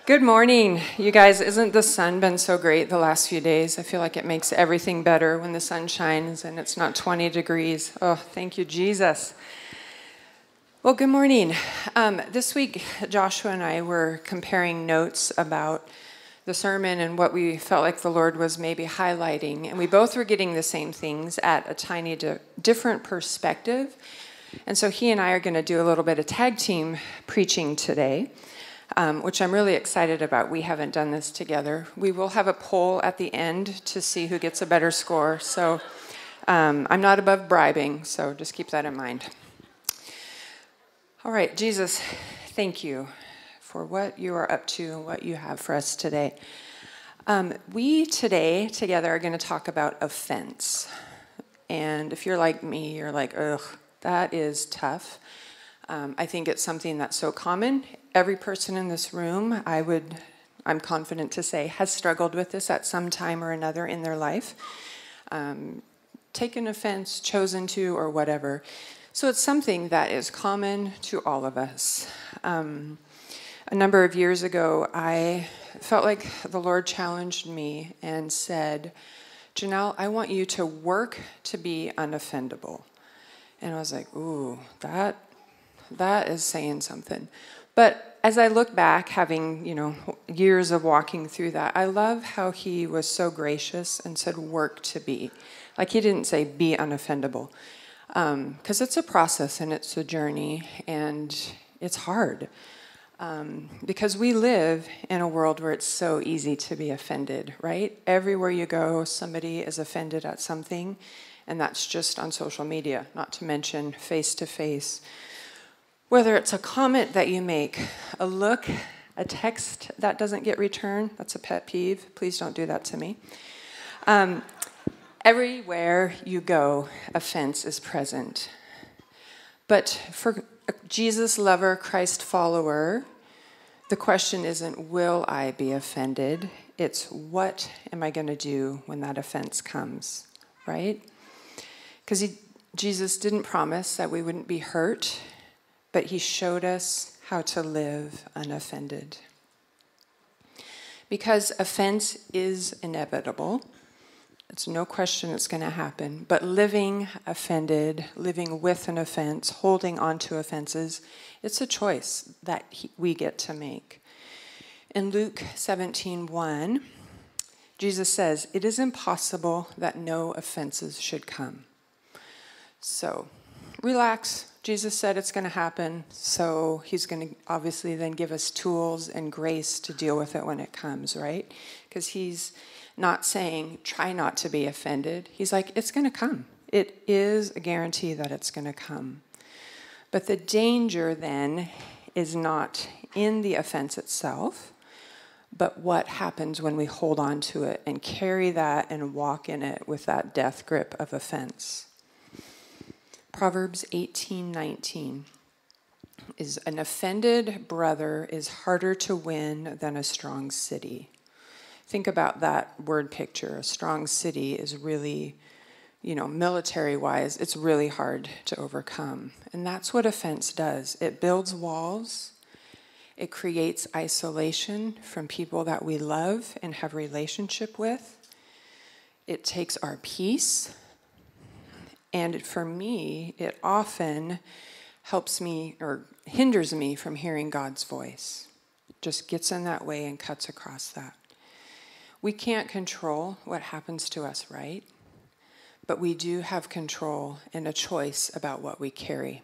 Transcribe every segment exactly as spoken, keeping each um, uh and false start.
Good morning, you guys. Isn't the sun been so great the last few days? I feel like it makes everything better when the sun shines and it's not twenty degrees. Oh, thank you, Jesus. Well, good morning. Um, this week, Joshua and I were comparing notes about the sermon and what we felt like the Lord was maybe highlighting. And we both were getting the same things at a tiny di- different perspective. And so he and I are going to do a little bit of tag team preaching today. Um, which I'm really excited about. We haven't done this together. We will have a poll at the end to see who gets a better score. So um, I'm not above bribing, so just keep that in mind. All right, Jesus, thank you for what you are up to and what you have for us today. Um, we today together are going to talk about offense. And if you're like me, you're like, ugh, that is tough. Um, I think it's something that's so common. Every person in this room, I would, I'm confident to say, has struggled with this at some time or another in their life. Um, taken offense, chosen to, or whatever. So it's something that is common to all of us. Um, a number of years ago, I felt like the Lord challenged me and said, Janelle, I want you to work to be unoffendable. And I was like, ooh, that, that is saying something. But as I look back, having, you know, years of walking through that, I love how he was so gracious and said, work to be. Like he didn't say, be unoffendable. Um, 'cause it's a process and it's a journey and it's hard. Um, because we live in a world where it's so easy to be offended, right? Everywhere you go, somebody is offended at something, and that's just on social media, not to mention face-to-face. Whether it's a comment that you make, a look, a text that doesn't get returned, that's a pet peeve. Please don't do that to me. Um, everywhere you go, offense is present. But for a Jesus lover, Christ follower, the question isn't, will I be offended? It's, what am I going to do when that offense comes, right? Because Jesus didn't promise that we wouldn't be hurt, but he showed us how to live unoffended. Because offense is inevitable. It's no question it's going to happen. But living offended, living with an offense, holding on to offenses, it's a choice that he, we get to make. In Luke seventeen one, Jesus says, it is impossible that no offenses should come. So, relax. Jesus said it's going to happen, so he's going to obviously then give us tools and grace to deal with it when it comes, right? Because he's not saying, try not to be offended. He's like, it's going to come. It is a guarantee that it's going to come. But the danger then is not in the offense itself, but what happens when we hold on to it and carry that and walk in it with that death grip of offense. Proverbs eighteen nineteen is, an offended brother is harder to win than a strong city. Think about that word picture. A strong city is really, you know, military-wise, it's really hard to overcome. And that's what offense does. It builds walls. It creates isolation from people that we love and have relationship with. It takes our peace. And for me, it often helps me or hinders me from hearing God's voice. Just gets in that way and cuts across that. We can't control what happens to us, right? But we do have control and a choice about what we carry.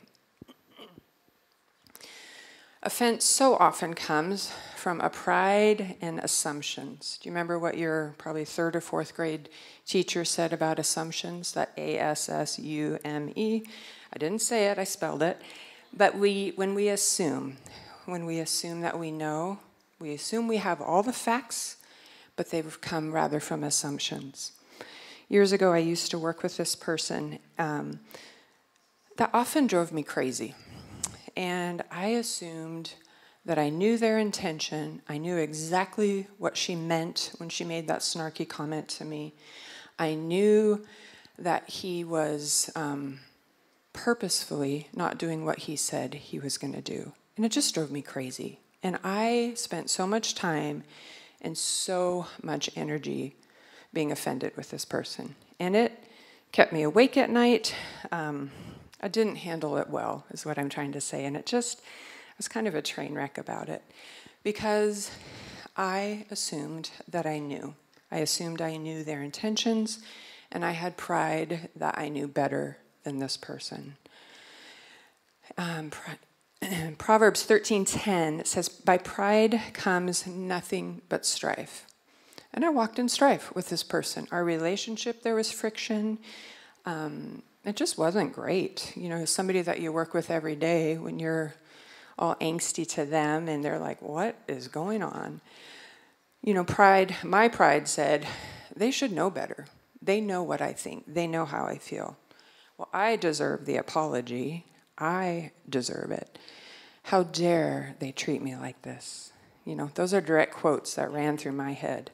Offense so often comes from a pride and assumptions. Do you remember what your probably third or fourth grade teacher said about assumptions? That A S S U M E. I didn't say it, I spelled it. But we, when we assume, when we assume that we know, we assume we have all the facts, but they've come rather from assumptions. Years ago, I used to work with this person um, that often drove me crazy. And I assumed that I knew their intention. I knew exactly what she meant when she made that snarky comment to me. I knew that he was um, purposefully not doing what he said he was going to do. And it just drove me crazy. And I spent so much time and so much energy being offended with this person. And it kept me awake at night. Um, I didn't handle it well, is what I'm trying to say. And it just I was kind of a train wreck about it because I assumed that I knew. I assumed I knew their intentions, and I had pride that I knew better than this person. Um, Proverbs thirteen ten says, "By pride comes nothing but strife." And I walked in strife with this person. Our relationship, there was friction. Um, it just wasn't great. You know, somebody that you work with every day, when you're all angsty to them and they're like, what is going on? You know, pride, my pride said, they should know better. They know what I think. They know how I feel. Well, I deserve the apology. I deserve it. How dare they treat me like this? You know, those are direct quotes that ran through my head.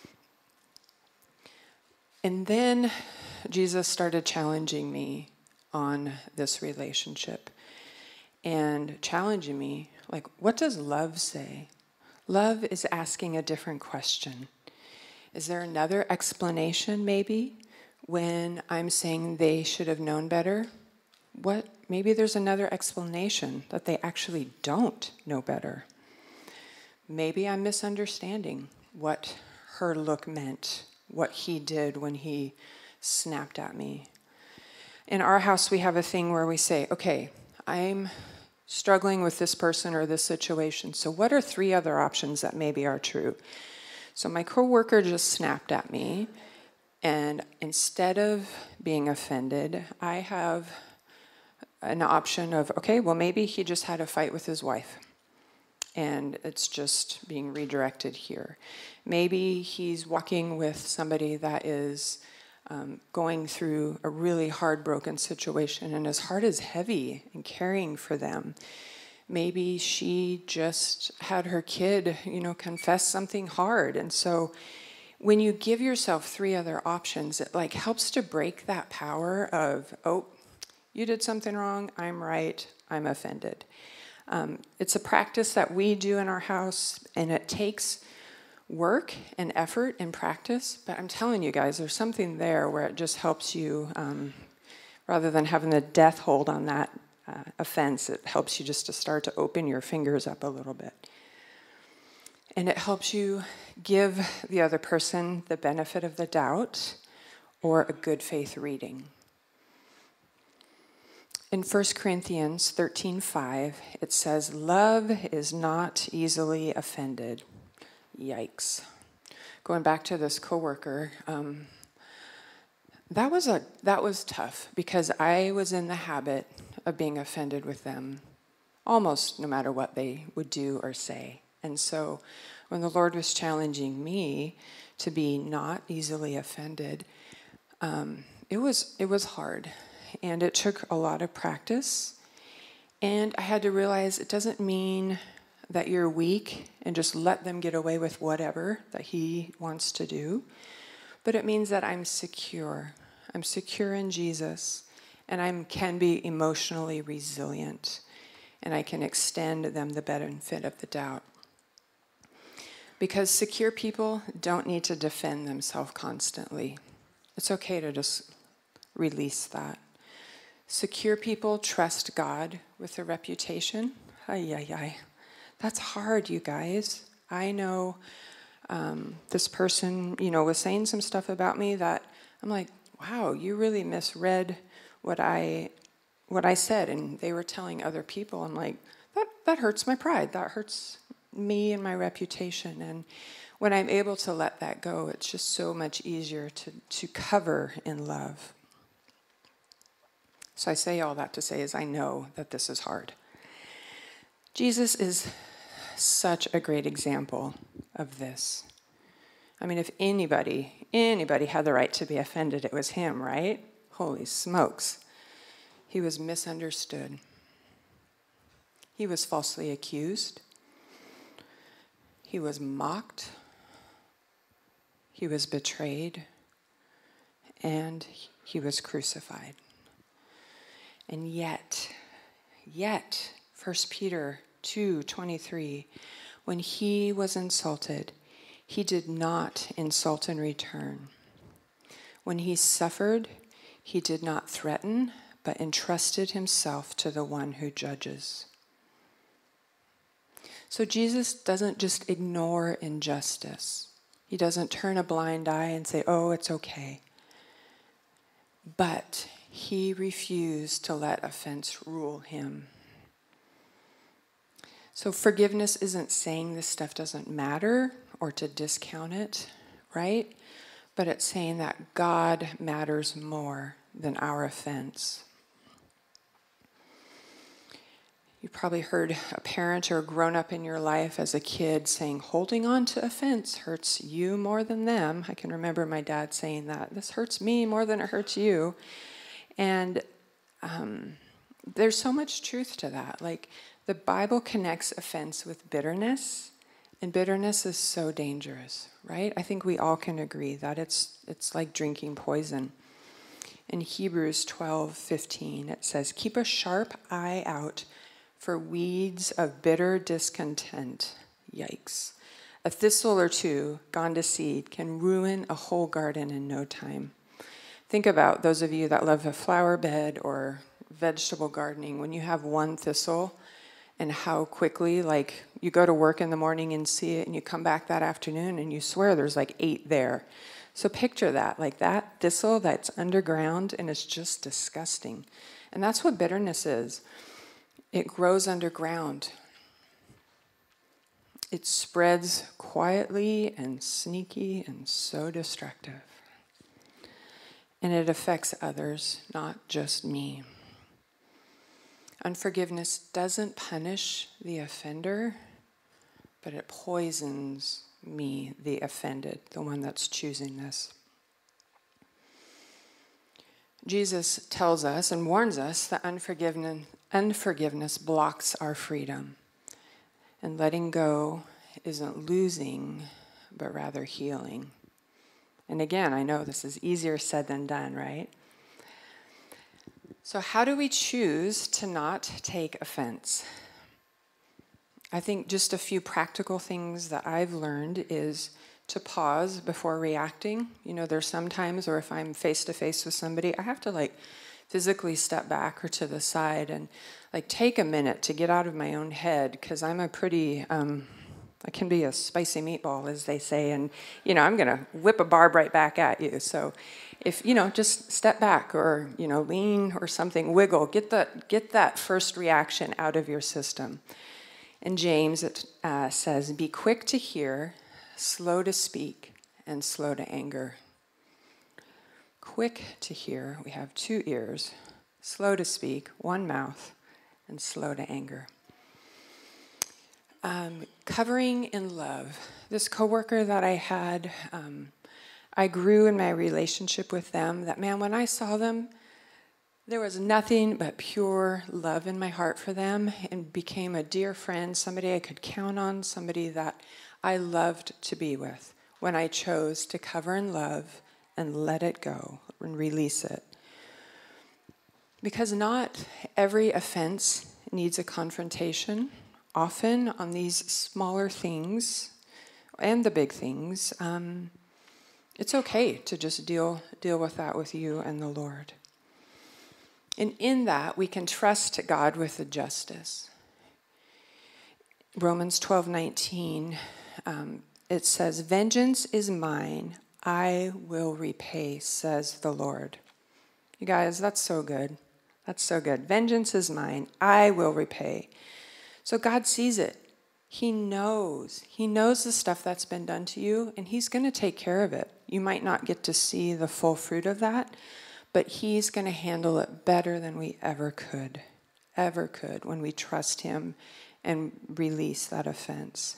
And then Jesus started challenging me on this relationship and challenging me, like, what does love say? Love is asking a different question. Is there another explanation, maybe, when I'm saying they should have known better? What? Maybe there's another explanation that they actually don't know better. Maybe I'm misunderstanding what her look meant, what he did when he snapped at me. In our house, we have a thing where we say, okay, I'm struggling with this person or this situation, so what are three other options that maybe are true? So my coworker just snapped at me, and instead of being offended, I have an option of, okay, well, maybe he just had a fight with his wife, and it's just being redirected here. Maybe he's walking with somebody that is um, going through a really hard, broken situation, and his heart is heavy and caring for them. Maybe she just had her kid, you know, confess something hard. And so when you give yourself three other options, it like helps to break that power of, oh, you did something wrong, I'm right, I'm offended. Um, it's a practice that we do in our house, and it takes work and effort and practice, but I'm telling you guys, there's something there where it just helps you, um, rather than having the death hold on that uh, offense, it helps you just to start to open your fingers up a little bit. And it helps you give the other person the benefit of the doubt or a good faith reading. In First Corinthians thirteen five, it says, "Love is not easily offended." Yikes. Going back to this coworker, um, that was a that was tough because I was in the habit of being offended with them almost no matter what they would do or say. And so when the Lord was challenging me to be not easily offended, um, it was it was hard. And it took a lot of practice. And I had to realize it doesn't mean that you're weak and just let them get away with whatever that he wants to do. But it means that I'm secure. I'm secure in Jesus. And I can be emotionally resilient. And I can extend them the benefit of the doubt. Because secure people don't need to defend themselves constantly. It's okay to just release that. Secure people trust God with a reputation. Ay, ay, ay. That's hard, you guys. I know um, this person, you know, was saying some stuff about me that I'm like, wow, you really misread what I what I said. And they were telling other people, I'm like, that, that hurts my pride. That hurts me and my reputation. And when I'm able to let that go, it's just so much easier to, to cover in love. So I say all that to say is I know that this is hard. Jesus is such a great example of this. I mean, if anybody, anybody had the right to be offended, it was him, right? Holy smokes. He was misunderstood. He was falsely accused. He was mocked. He was betrayed. And he was crucified. And yet, yet, First Peter two twenty-three, when he was insulted, he did not insult in return. When he suffered, he did not threaten, but entrusted himself to the one who judges. So Jesus doesn't just ignore injustice. He doesn't turn a blind eye and say, oh, it's okay. But he refused to let offense rule him. So forgiveness isn't saying this stuff doesn't matter or to discount it, right? But it's saying that God matters more than our offense. You probably heard a parent or grown up in your life as a kid saying, holding on to offense hurts you more than them. I can remember my dad saying that. This hurts me more than it hurts you. And um, there's so much truth to that. Like, the Bible connects offense with bitterness, and bitterness is so dangerous, right? I think we all can agree that it's it's like drinking poison. In Hebrews twelve fifteen, it says, keep a sharp eye out for weeds of bitter discontent. Yikes. A thistle or two gone to seed can ruin a whole garden in no time. Think about those of you that love a flower bed or vegetable gardening. When you have one thistle, and how quickly, like, you go to work in the morning and see it, and you come back that afternoon, and you swear there's like eight there. So picture that, like that thistle that's underground, and it's just disgusting. And that's what bitterness is. It grows underground. It spreads quietly and sneaky and so destructive. And it affects others, not just me. Unforgiveness doesn't punish the offender, but it poisons me, the offended, the one that's choosing this. Jesus tells us and warns us that unforgiveness, unforgiveness blocks our freedom. And letting go isn't losing, but rather healing. And again, I know this is easier said than done, right? So how do we choose to not take offense? I think just a few practical things that I've learned is to pause before reacting. You know, there's some times where if I'm face to face with somebody, I have to like physically step back or to the side and like take a minute to get out of my own head, because I'm a pretty, um, I can be a spicy meatball, as they say, and, you know, I'm going to whip a barb right back at you. So if, you know, just step back or, you know, lean or something, wiggle, get that, get that first reaction out of your system. In James, it uh, says, be quick to hear, slow to speak, and slow to anger. Quick to hear, we have two ears, slow to speak, one mouth, and slow to anger. Um, covering in love. This coworker that I had, um, I grew in my relationship with them. That, man, when I saw them, there was nothing but pure love in my heart for them, and became a dear friend, somebody I could count on, somebody that I loved to be with when I chose to cover in love and let it go and release it. Because not every offense needs a confrontation. Often on these smaller things and the big things, um, it's okay to just deal deal with that with you and the Lord. And in that, we can trust God with the justice. Romans twelve nineteen, um, it says, vengeance is mine, I will repay, says the Lord. You guys, that's so good. That's so good. Vengeance is mine, I will repay. So God sees it. He knows. He knows the stuff that's been done to you, and he's going to take care of it. You might not get to see the full fruit of that, but he's going to handle it better than we ever could, ever could, when we trust him and release that offense.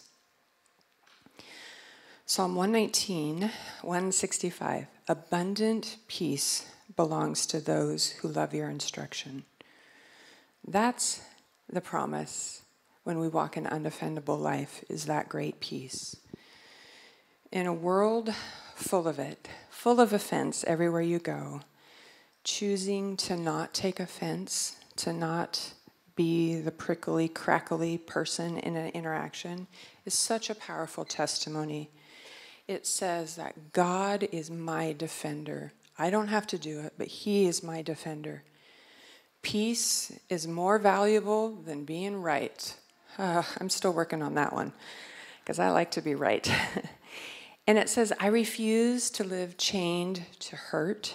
Psalm one nineteen, one sixty-five, abundant peace belongs to those who love your instruction. That's the promise when we walk an undefendable life, is that great peace. In a world full of it, full of offense everywhere you go, choosing to not take offense, to not be the prickly, crackly person in an interaction is such a powerful testimony. It says that God is my defender. I don't have to do it, but he is my defender. Peace is more valuable than being right. Uh, I'm still working on that one because I like to be right. And it says, I refuse to live chained to hurt.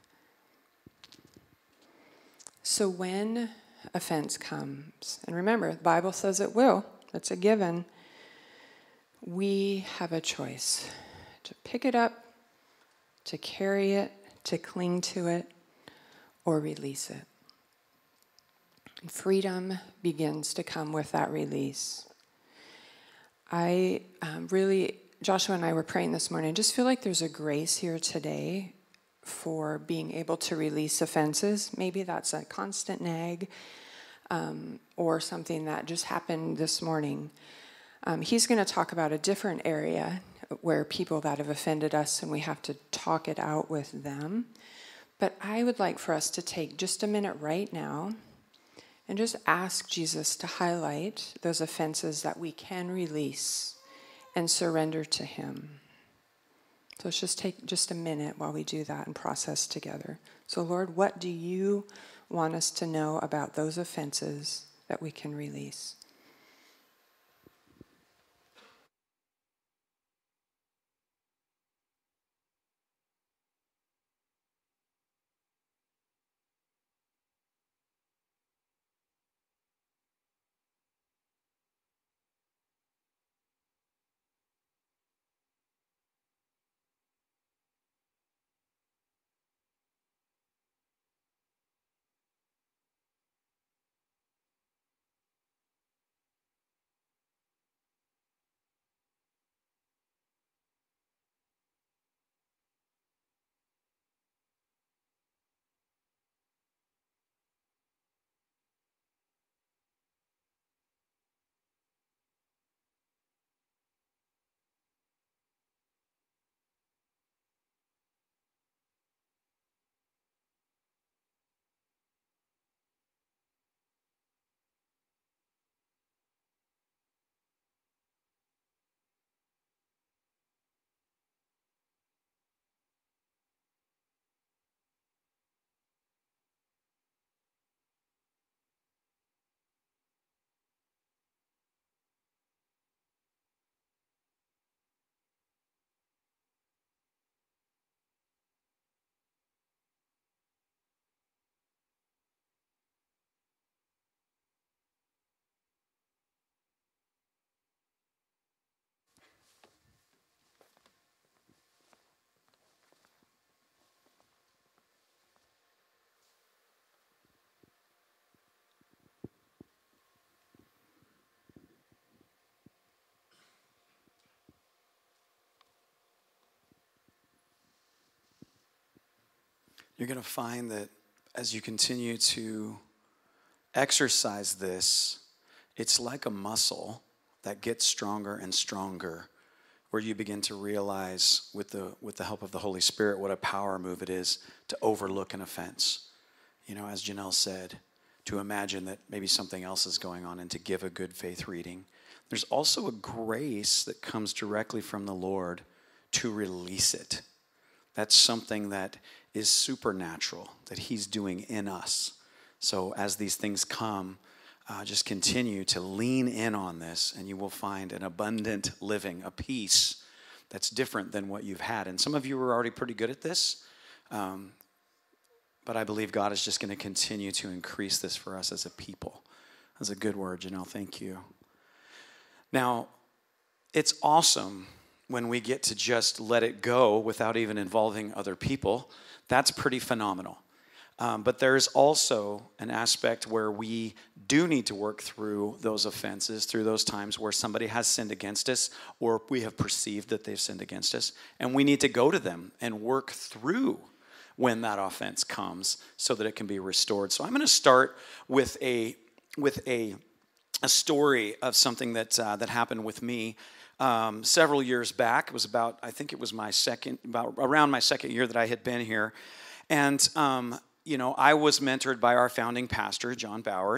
So when offense comes, and remember, the Bible says it will, it's a given, we have a choice to pick it up, to carry it, to cling to it, or release it. And freedom begins to come with that release. I um, really, Joshua and I were praying this morning, I just feel like there's a grace here today for being able to release offenses. Maybe that's a constant nag um, or something that just happened this morning. Um, he's going to talk about a different area where people that have offended us and we have to talk it out with them. But I would like for us to take just a minute right now and just ask Jesus to highlight those offenses that we can release and surrender to him. So let's just take just a minute while we do that and process together. So Lord, what do you want us to know about those offenses that we can release? You're going to find that as you continue to exercise this, it's like a muscle that gets stronger and stronger, where you begin to realize with the with the help of the Holy Spirit what a power move it is to overlook an offense. You know, as Janelle said, to imagine that maybe something else is going on and to give a good faith reading. There's also a grace that comes directly from the Lord to release it. That's something that is supernatural, that he's doing in us. So as these things come, uh, just continue to lean in on this, and you will find an abundant living, a peace that's different than what you've had. And some of you are already pretty good at this, um, but I believe God is just going to continue to increase this for us as a people. That's a good word, Janelle. Thank you. Now, it's awesome when we get to just let it go without even involving other people. That's pretty phenomenal. Um, but there's also an aspect where we do need to work through those offenses, through those times where somebody has sinned against us or we have perceived that they've sinned against us. And we need to go to them and work through when that offense comes so that it can be restored. So I'm going to start with a with a, a story of something that uh, that happened with me um, several years back. It was about, I think it was my second, about around my second year that I had been here. And, um, you know, I was mentored by our founding pastor, John Bowers.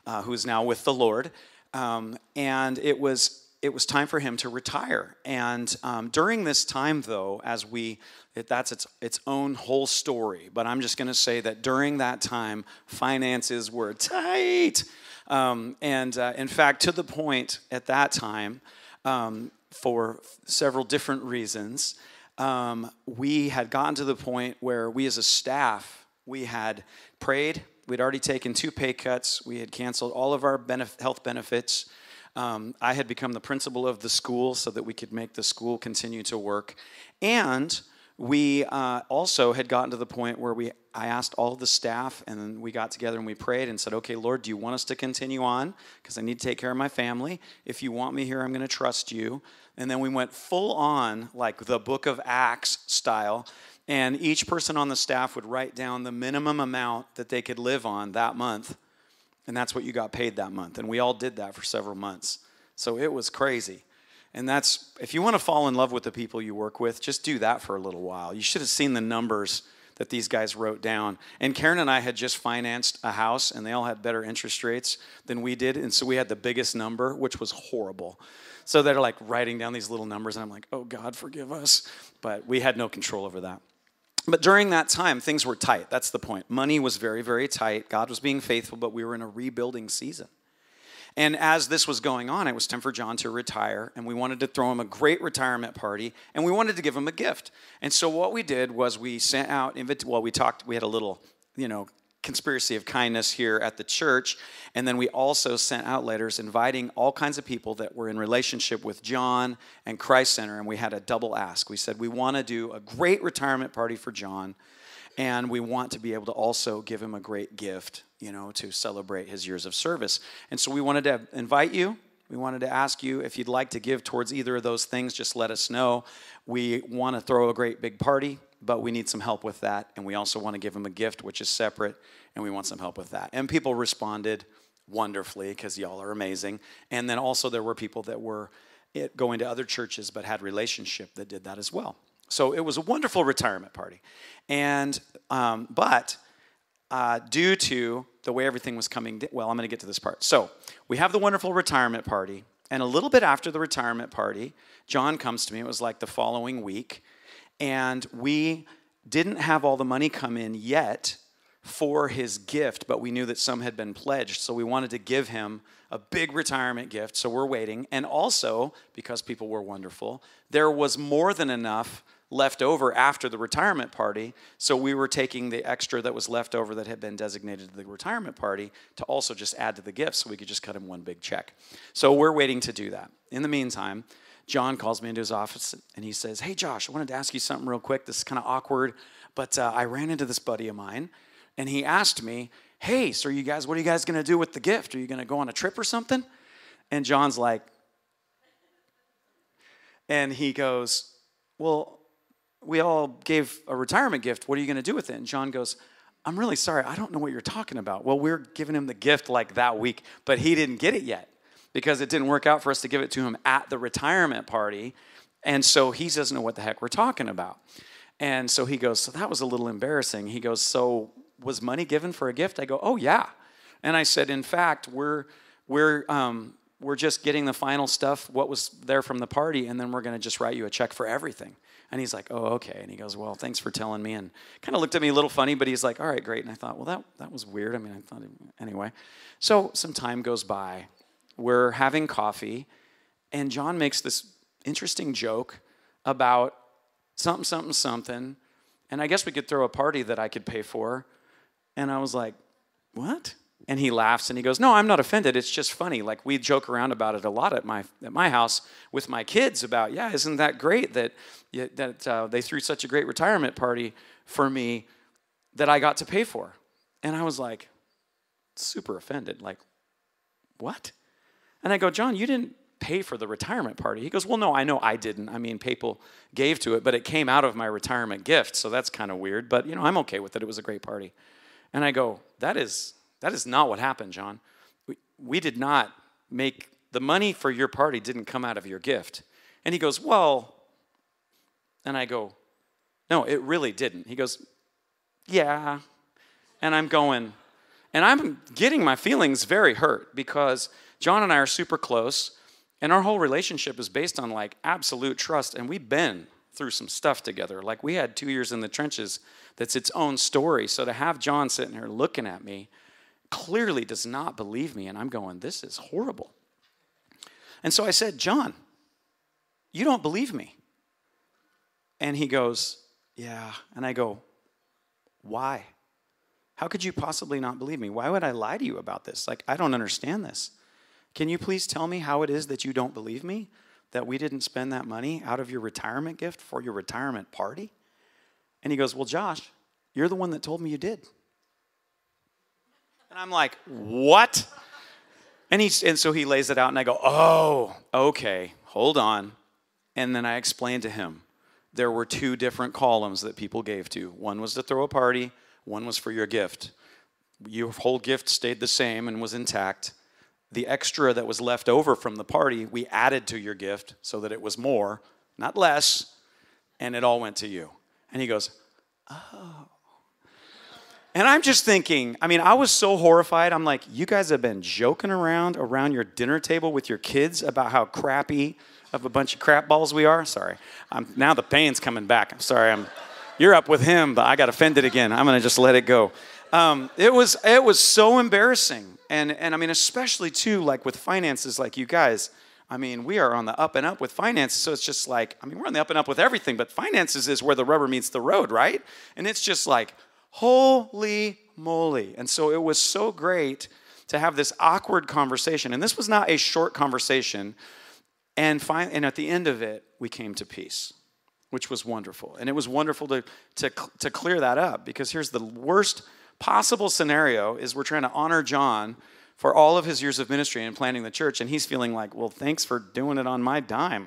uh, who's now with the Lord. Um, and it was it was time for him to retire. And um, during this time, though, as we, it, that's its its own whole story. But I'm just going to say that during that time, finances were tight. Um, and uh, in fact, to the point at that time, um, for several different reasons, um, we had gotten to the point where we as a staff, we had prayed. We'd already taken two pay cuts. We had canceled all of our benef- health benefits. Um, I had become the principal of the school so that we could make the school continue to work. And we uh, also had gotten to the point where we I asked all of the staff, and then we got together and we prayed and said, okay, Lord, do you want us to continue on? Because I need to take care of my family. If you want me here, I'm going to trust you. And then we went full on, like the book of Acts style, and each person on the staff would write down the minimum amount that they could live on that month, and that's what you got paid that month. And we all did that for several months. So it was crazy. And that's, if you want to fall in love with the people you work with, just do that for a little while. You should have seen the numbers that these guys wrote down. And Karen and I had just financed a house, and they all had better interest rates than we did. And so we had the biggest number, which was horrible. So they're like writing down these little numbers, and I'm like, oh, God, forgive us. But we had no control over that. But during that time, things were tight. That's the point. Money was very, very tight. God was being faithful, but we were in a rebuilding season. And as this was going on, it was time for John to retire, and we wanted to throw him a great retirement party, and we wanted to give him a gift. And so what we did was we sent out, invit- well, we talked, we had a little, you know, conspiracy of kindness here at the church, and then we also sent out letters inviting all kinds of people that were in relationship with John and Christ Center, and we had a double ask. We said, we want to do a great retirement party for John, and we want to be able to also give him a great gift, you know, to celebrate his years of service. And so we wanted to invite you. We wanted to ask you if you'd like to give towards either of those things, just let us know. We want to throw a great big party, but we need some help with that. And we also want to give him a gift, which is separate, and we want some help with that. And people responded wonderfully because y'all are amazing. And then also there were people that were going to other churches but had relationship that did that as well. So it was a wonderful retirement party. And, um, but uh, due to the way everything was coming, di- well, I'm going to get to this part. So we have the wonderful retirement party. And a little bit after the retirement party, John comes to me. It was like the following week. And we didn't have all the money come in yet for his gift, but we knew that some had been pledged. So we wanted to give him a big retirement gift. So we're waiting. And also, because people were wonderful, there was more than enough left over after the retirement party, so we were taking the extra that was left over that had been designated to the retirement party to also just add to the gift so we could just cut him one big check. So we're waiting to do that. In the meantime, John calls me into his office and he says, hey Josh, I wanted to ask you something real quick. This is kind of awkward, but uh, I ran into this buddy of mine and he asked me, hey, so are you guys, what are you guys going to do with the gift? Are you going to go on a trip or something? And John's like, and he goes, well, we all gave a retirement gift. What are you going to do with it? And John goes, I'm really sorry. I don't know what you're talking about. Well, we're giving him the gift like that week, but he didn't get it yet because it didn't work out for us to give it to him at the retirement party. And so he doesn't know what the heck we're talking about. And so he goes, so that was a little embarrassing. He goes, so was money given for a gift? I go, oh, yeah. And I said, in fact, we're we're um, we're just getting the final stuff, what was there from the party, and then we're going to just write you a check for everything. And he's like, oh, okay. And he goes, well, thanks for telling me. And kind of looked at me a little funny, but he's like, all right, great. And I thought, well, that, that was weird. I mean, I thought, anyway. So some time goes by. We're having coffee, and John makes this interesting joke about something, something, something. And I guess we could throw a party that I could pay for. And I was like, what? And he laughs and he goes, no, I'm not offended. It's just funny. Like we joke around about it a lot at my at my house with my kids about, yeah, isn't that great that that uh, they threw such a great retirement party for me that I got to pay for. And I was like, super offended. Like, what? And I go, John, you didn't pay for the retirement party. He goes, well, no, I know I didn't. I mean, people gave to it, but it came out of my retirement gift, so that's kind of weird. But, you know, I'm okay with it. It was a great party. And I go, that is... That is not what happened, John. We, we did not make, the money for your party didn't come out of your gift. And he goes, well, and I go, no, it really didn't. He goes, yeah. And I'm going, And I'm getting my feelings very hurt because John and I are super close, and our whole relationship is based on like absolute trust, and we've been through some stuff together. Like we had two years in the trenches that's its own story. So to have John sitting here looking at me clearly does not believe me, and I'm going, this is horrible. And so I said, John, you don't believe me. And he goes, yeah. And I go, why? How could you possibly not believe me? Why would I lie to you about this? Like, I don't understand this. Can you please tell me how it is that you don't believe me? That we didn't spend that money out of your retirement gift for your retirement party? And he goes, well, Josh, you're the one that told me you did. And I'm like, what? And, he, and so he lays it out, and I go, oh, okay, hold on. And then I explained to him, there were two different columns that people gave to. One was to throw a party, one was for your gift. Your whole gift stayed the same and was intact. The extra that was left over from the party, we added to your gift so that it was more, not less, and it all went to you. And he goes, oh. And I'm just thinking, I mean, I was so horrified. I'm like, you guys have been joking around around your dinner table with your kids about how crappy of a bunch of crap balls we are. Sorry. I'm, now the pain's coming back. I'm sorry. I'm, you're up with him, but I got offended again. I'm going to just let it go. Um, it was it was so embarrassing. And, and I mean, especially, too, like with finances like you guys. I mean, we are on the up and up with finances. So it's just like, I mean, we're on the up and up with everything. But finances is where the rubber meets the road, right? And it's just like, holy moly. And so it was so great to have this awkward conversation. And this was not a short conversation. And, fin- and at the end of it, we came to peace, which was wonderful. And it was wonderful to, to, to clear that up, because here's the worst possible scenario is we're trying to honor John for all of his years of ministry and planting the church, and he's feeling like, well, thanks for doing it on my dime.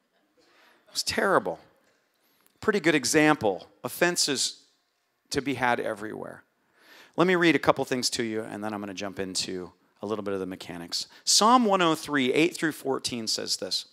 It was terrible. Pretty good example. Offenses to be had everywhere. Let me read a couple things to you, and then I'm going to jump into a little bit of the mechanics. Psalm one oh three, eight through fourteen says this.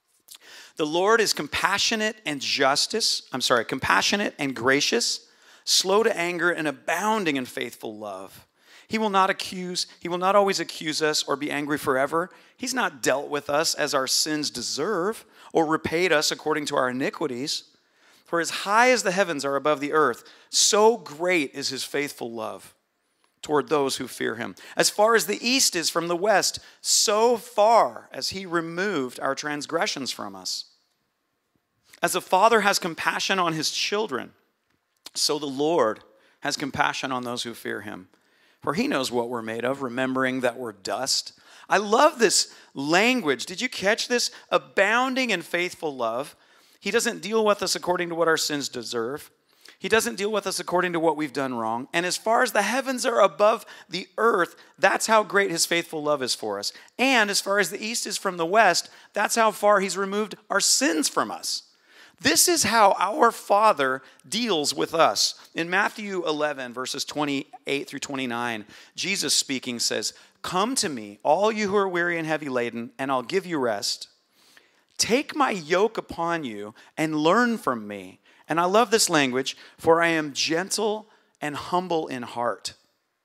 The Lord is compassionate and justice. I'm sorry, compassionate and gracious, slow to anger and abounding in faithful love. He will not accuse, he will not always accuse us or be angry forever. He's not dealt with us as our sins deserve or repaid us according to our iniquities. For as high as the heavens are above the earth, so great is his faithful love toward those who fear him. As far as the east is from the west, so far as he removed our transgressions from us. As a father has compassion on his children, so the Lord has compassion on those who fear him. For he knows what we're made of, remembering that we're dust. I love this language. Did you catch this? Abounding in faithful love. He doesn't deal with us according to what our sins deserve. He doesn't deal with us according to what we've done wrong. And as far as the heavens are above the earth, that's how great his faithful love is for us. And as far as the east is from the west, that's how far he's removed our sins from us. This is how our Father deals with us. In Matthew eleven, verses twenty-eight through twenty-nine, Jesus speaking says, "Come to me, all you who are weary and heavy laden, and I'll give you rest. Take my yoke upon you and learn from me." And I love this language, "For I am gentle and humble in heart."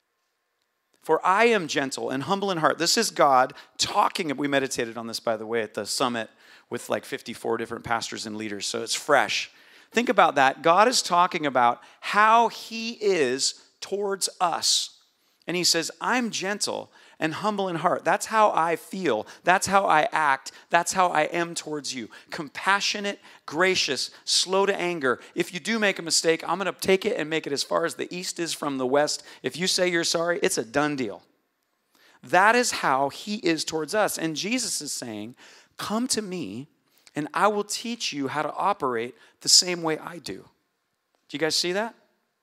For I am gentle and humble in heart. This is God talking. We meditated on this, by the way, at the summit with like fifty-four different pastors and leaders, so it's fresh. Think about that. God is talking about how he is towards us. And he says, I'm gentle and humble in heart. That's how I feel. That's how I act. That's how I am towards you. Compassionate, gracious, slow to anger. If you do make a mistake, I'm going to take it and make it as far as the east is from the west. If you say you're sorry, it's a done deal. That is how he is towards us. And Jesus is saying, come to me and I will teach you how to operate the same way I do. Do you guys see that?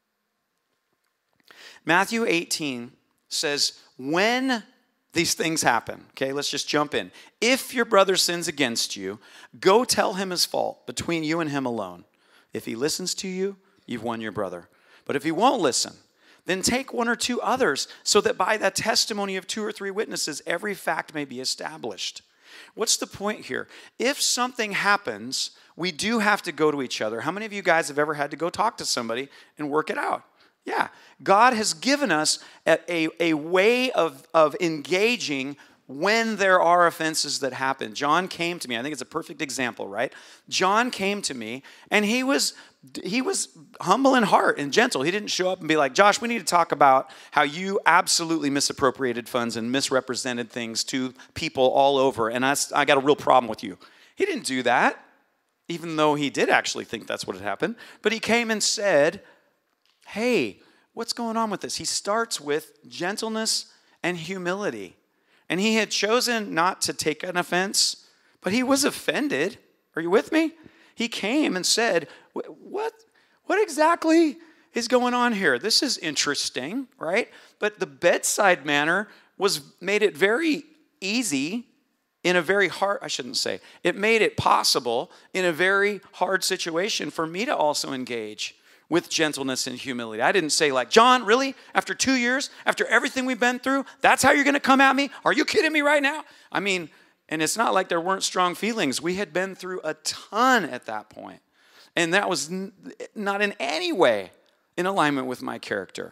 Matthew eighteen says, when these things happen, okay, let's just jump in. If your brother sins against you, go tell him his fault between you and him alone. If he listens to you, you've won your brother. But if he won't listen, then take one or two others, so that by the testimony of two or three witnesses, every fact may be established. What's the point here? If something happens, we do have to go to each other. How many of you guys have ever had to go talk to somebody and work it out? Yeah. God has given us a, a, a way of, of engaging when there are offenses that happen. John came to me. I think it's a perfect example, right? John came to me, and he was he was humble in heart and gentle. He didn't show up and be like, Josh, we need to talk about how you absolutely misappropriated funds and misrepresented things to people all over, and I, I got a real problem with you. He didn't do that, even though he did actually think that's what had happened. But he came and said, hey, what's going on with this? He starts with gentleness and humility. And he had chosen not to take an offense, but he was offended. Are you with me? He came and said, what, what exactly is going on here? This is interesting, right? But the bedside manner was made it very easy in a very hard, I shouldn't say, it made it possible in a very hard situation for me to also engage with gentleness and humility. I didn't say like, John, really? After two years, after everything we've been through, that's how you're going to come at me? Are you kidding me right now? I mean, and it's not like there weren't strong feelings. We had been through a ton at that point. And that was n- not in any way in alignment with my character.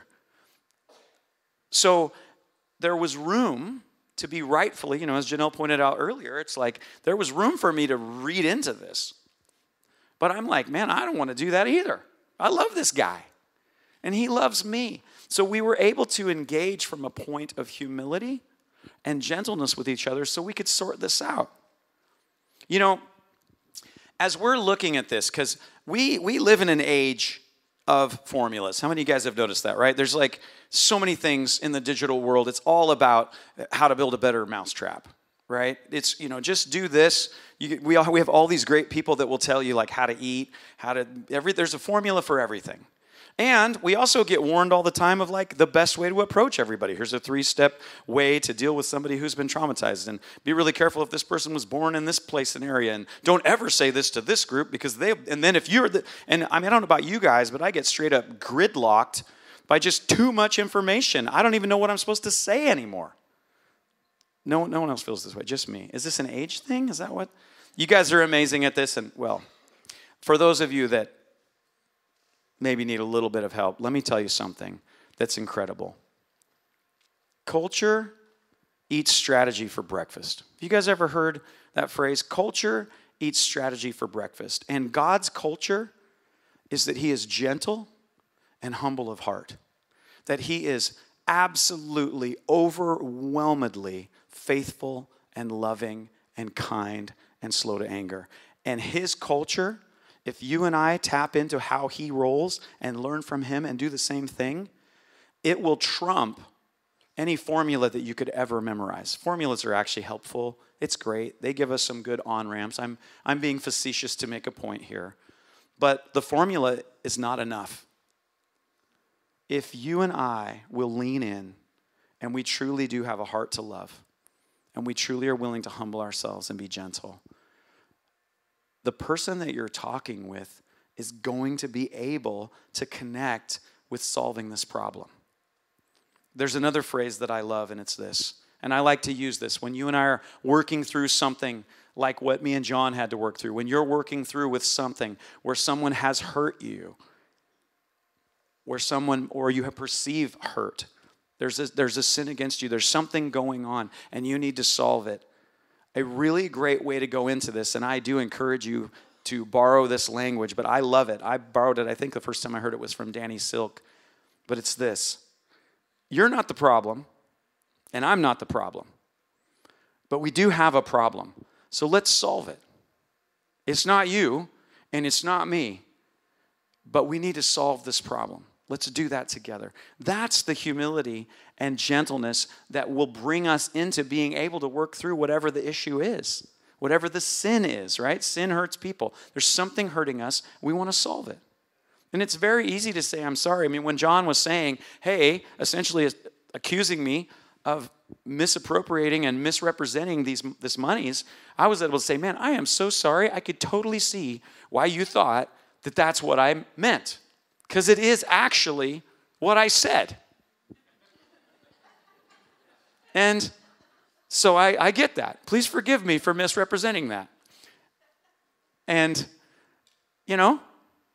So there was room to be rightfully, you know, as Janelle pointed out earlier, it's like there was room for me to read into this. But I'm like, man, I don't want to do that either. I love this guy, and he loves me. So we were able to engage from a point of humility and gentleness with each other so we could sort this out. You know, as we're looking at this, because we, we live in an age of formulas. How many of you guys have noticed that, right? There's like so many things in the digital world. It's all about how to build a better mousetrap, right? It's, you know, just do this. You, we, all, we have all these great people that will tell you like how to eat, how to, every, there's a formula for everything. And we also get warned all the time of like the best way to approach everybody. Here's a three-step way to deal with somebody who's been traumatized. And be really careful if this person was born in this place and area. And don't ever say this to this group because they, and then if you're the, and I mean, I don't know about you guys, but I get straight up gridlocked by just too much information. I don't even know what I'm supposed to say anymore. No, no one else feels this way, just me. Is this an age thing? Is that what? You guys are amazing at this. And well, for those of you that maybe need a little bit of help, let me tell you something that's incredible. Culture eats strategy for breakfast. Have you guys ever heard that phrase? Culture eats strategy for breakfast. And God's culture is that he is gentle and humble of heart. That he is absolutely, overwhelmingly faithful and loving and kind and slow to anger. And his culture, if you and I tap into how he rolls and learn from him and do the same thing, it will trump any formula that you could ever memorize. Formulas are actually helpful. It's great. They give us some good on-ramps. I'm, I'm being facetious to make a point here. But the formula is not enough. If you and I will lean in and we truly do have a heart to love and we truly are willing to humble ourselves and be gentle, the person that you're talking with is going to be able to connect with solving this problem. There's another phrase that I love, and it's this. And I like to use this. When you and I are working through something like what me and John had to work through, when you're working through with something where someone has hurt you, where someone, or you have perceived hurt, there's a, there's a sin against you, there's something going on, and you need to solve it. A really great way to go into this, and I do encourage you to borrow this language, but I love it. I borrowed it, I think the first time I heard it was from Danny Silk, but it's this. You're not the problem, and I'm not the problem, but we do have a problem, so let's solve it. It's not you, and it's not me, but we need to solve this problem. Let's do that together. That's the humility and gentleness that will bring us into being able to work through whatever the issue is, whatever the sin is, right? Sin hurts people. There's something hurting us. We want to solve it. And it's very easy to say, I'm sorry. I mean, when John was saying, hey, essentially accusing me of misappropriating and misrepresenting these this monies, I was able to say, man, I am so sorry. I could totally see why you thought that that's what I meant. Because it is actually what I said. And so I, I get that. Please forgive me for misrepresenting that. And, you know,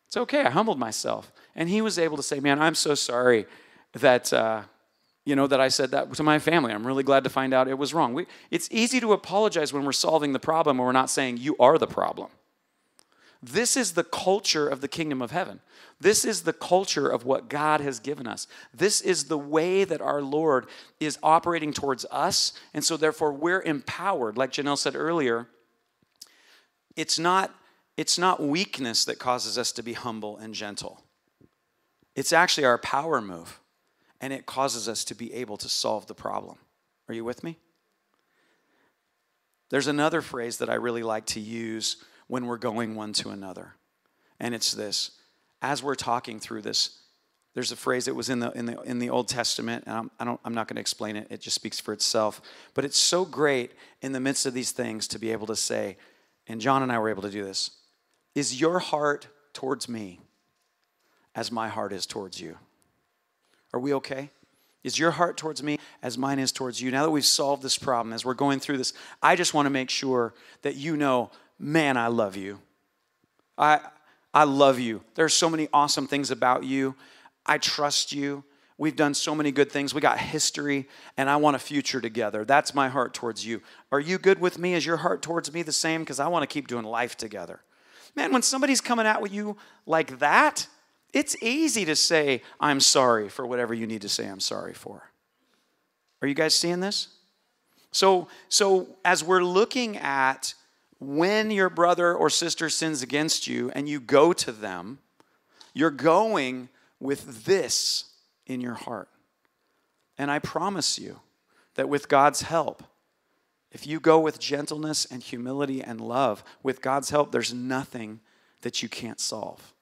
It's okay. I humbled myself. And he was able to say, man, I'm so sorry that, uh, you know, that I said that to my family. I'm really glad to find out it was wrong. We, it's easy to apologize when we're solving the problem and we're not saying you are the problem. This is the culture of the kingdom of heaven. This is the culture of what God has given us. This is the way that our Lord is operating towards us. And so therefore we're empowered. Like Janelle said earlier, it's not, it's not weakness that causes us to be humble and gentle. It's actually our power move. And it causes us to be able to solve the problem. Are you with me? There's another phrase that I really like to use when we're going one to another. And it's this. As we're talking through this, there's a phrase that was in the in the in the Old Testament, and I'm, I don't I'm not going to explain it. It just speaks for itself. But it's so great in the midst of these things to be able to say, and John and I were able to do this. Is your heart towards me as my heart is towards you? Are we okay? Is your heart towards me as mine is towards you? Now that we've solved this problem, as we're going through this, I just want to make sure that you know, man, I love you. I I love you. There's so many awesome things about you. I trust you. We've done so many good things. We got history, and I want a future together. That's my heart towards you. Are you good with me? Is your heart towards me the same? Because I want to keep doing life together. Man, when somebody's coming out with you like that, it's easy to say, I'm sorry for whatever you need to say I'm sorry for. Are you guys seeing this? So, so as we're looking at when your brother or sister sins against you and you go to them, you're going with this in your heart. And I promise you that with God's help, if you go with gentleness and humility and love, with God's help, there's nothing that you can't solve.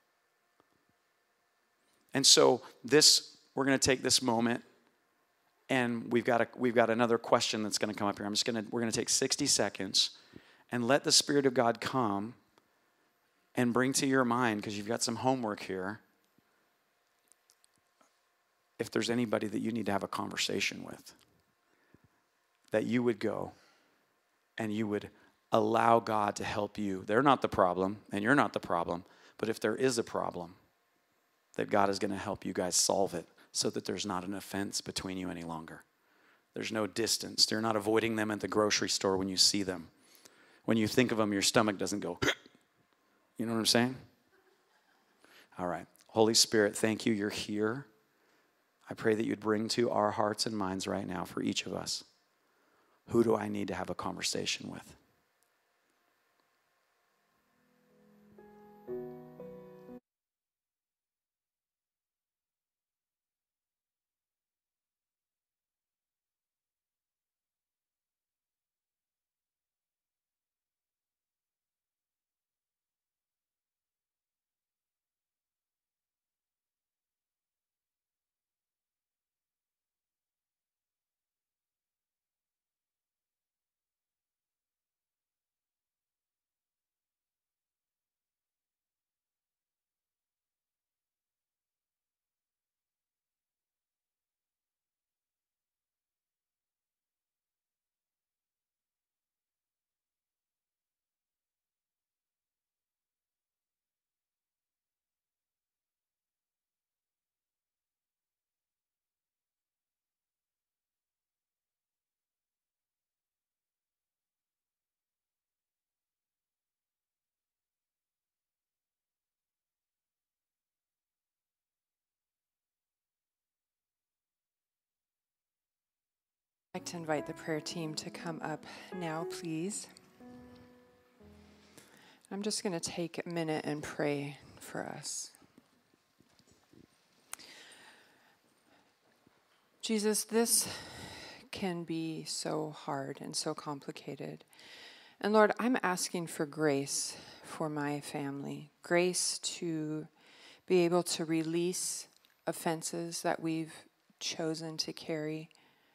And so this, we're going to take this moment, and we've got a, we've got another question that's going to come up here. I'm just going to, we're going to take sixty seconds and let the Spirit of God come and bring to your mind, because you've got some homework here, if there's anybody that you need to have a conversation with, that you would go and you would allow God to help you. They're not the problem, and you're not the problem, but if there is a problem, that God is going to help you guys solve it so that there's not an offense between you any longer. There's no distance. You're not avoiding them at the grocery store when you see them. When you think of them, your stomach doesn't go, you know what I'm saying? All right. Holy Spirit, thank you. You're here. I pray that you'd bring to our hearts and minds right now for each of us, who do I need to have a conversation with? I'd like to invite the prayer team to come up now, please. I'm just going to take a minute and pray for us. Jesus, this can be so hard and so complicated. And Lord, I'm asking for grace for my family, grace to be able to release offenses that we've chosen to carry,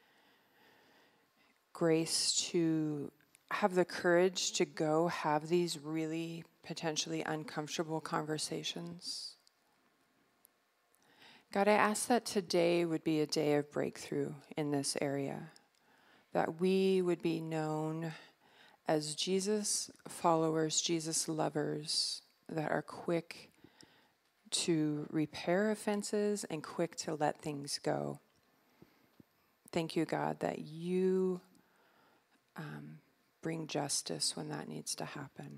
grace to have the courage to go have these really potentially uncomfortable conversations. God, I ask that today would be a day of breakthrough in this area, that we would be known as Jesus followers, Jesus lovers, that are quick to repair offenses and quick to let things go. Thank you, God, that you um, bring justice when that needs to happen.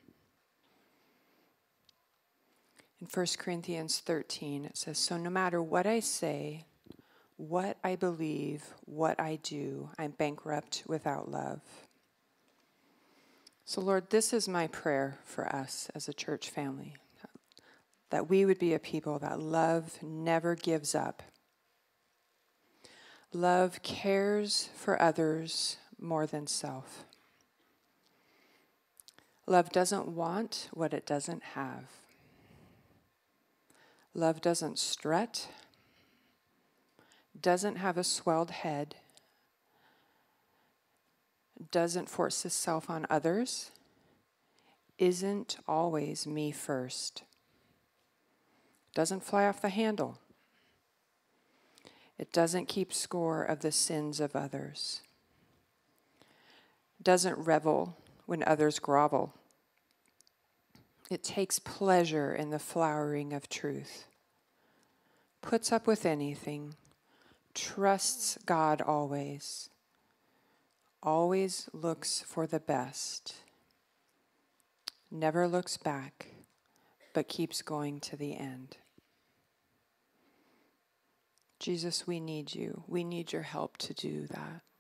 In First Corinthians thirteen, it says, so no matter what I say, what I believe, what I do, I'm bankrupt without love. So Lord, this is my prayer for us as a church family, that we would be a people that love never gives up. Love cares for others more than self. Love doesn't want what it doesn't have. Love doesn't strut, doesn't have a swelled head, doesn't force itself on others, isn't always me first, doesn't fly off the handle. It doesn't keep score of the sins of others, doesn't revel when others grovel. It takes pleasure in the flowering of truth, puts up with anything, trusts God always, always looks for the best, never looks back, but keeps going to the end. Jesus, we need you. We need your help to do that.